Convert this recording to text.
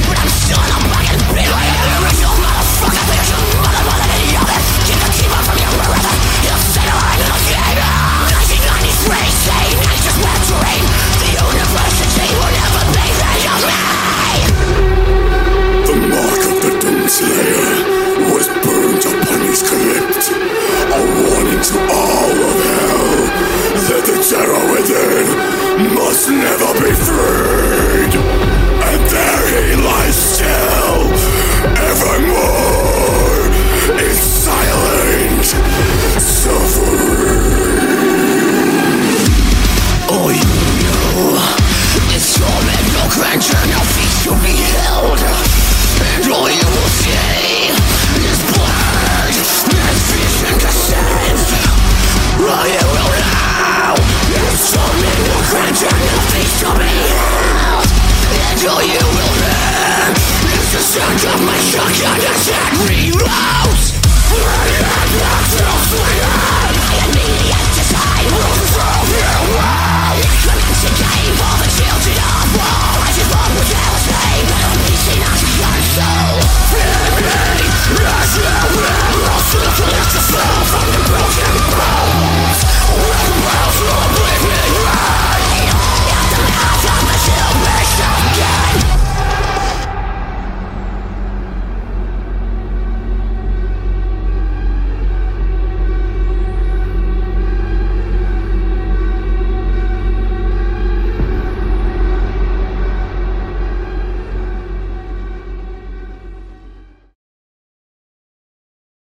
Must never be freed, and there he lies still, evermore in silent suffering. Oh, you know, it's torment, no grandeur, no feast to be held, and all you will see is blood, and vision descends. All you will know is torment, no grandeur, no feast to be held, and all you will hear is the sound of my shotgun attack reloads. I am not self-freedom.